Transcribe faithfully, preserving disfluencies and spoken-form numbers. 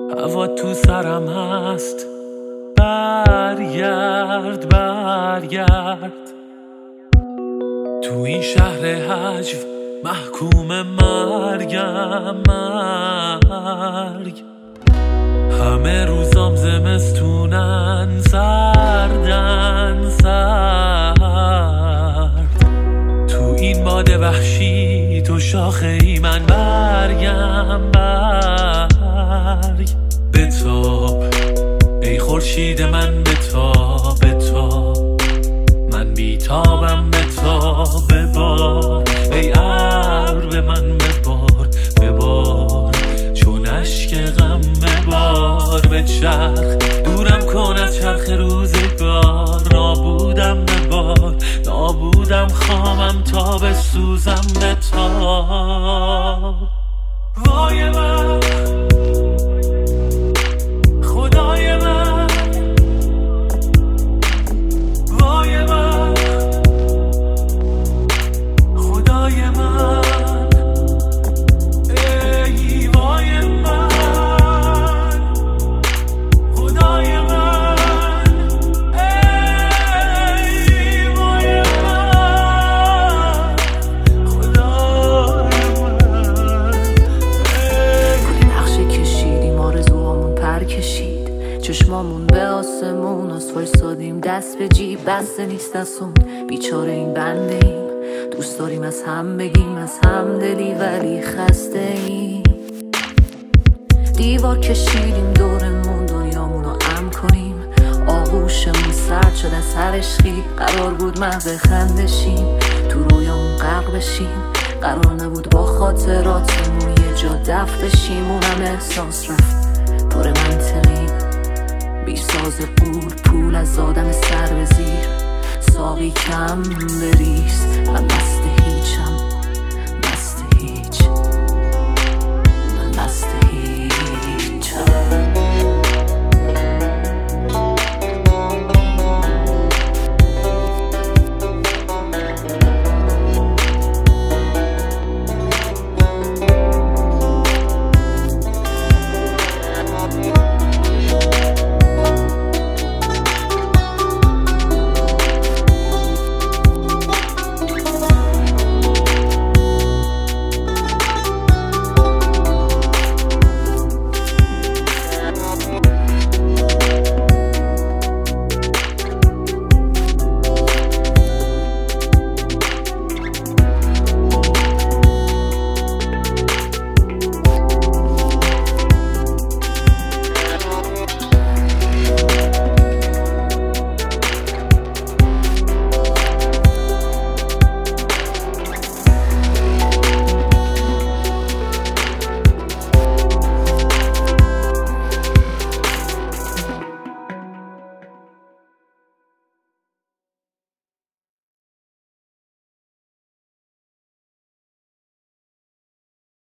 هوا تو سرم هست، برگرد برگرد. تو این شهر هجو محکوم مرگم مرگ. همه روزام زمستونن، سردن سرد. تو این باد وحشی تو شاخه ای من برگم برگ. بتاب ای خورشید من، بتاب بتاب. من بیتابم، بتاب ببار. ای ابر به من ببار ببار، چون اشک غم ببار. به چرخ دورم کن از چرخ روزگار. نابودم ببار نابودم، خامم تا بسوزم. بتاب وای من، خدای من، وای من، خدای من. ای وای من، خدای من. ای وای من، خدای من. گلی نقشه کشیدیم، آرزوهامون پر کشید. چشمامون به آسمون، از وایسادیم دست به جیب. بسته نیست از اون بیچاره این بنده ایم. دوست داریم از هم بگیم از هم دلی، ولی خسته ایم. دیوار کشیدیم دورمون، دنیامون رو امن کنیم. آغوشمون سرد شد از هر عشقی. قرار بود محو خندشیم، تو رویامون غرق بشیم. قرار نبود با خاطراتمون یه جا دفن بشیم. اونم احساس رفت پر منطقیم، بی ساز قول پول از آدم سر به زیر. ساقی کم بریز، من مست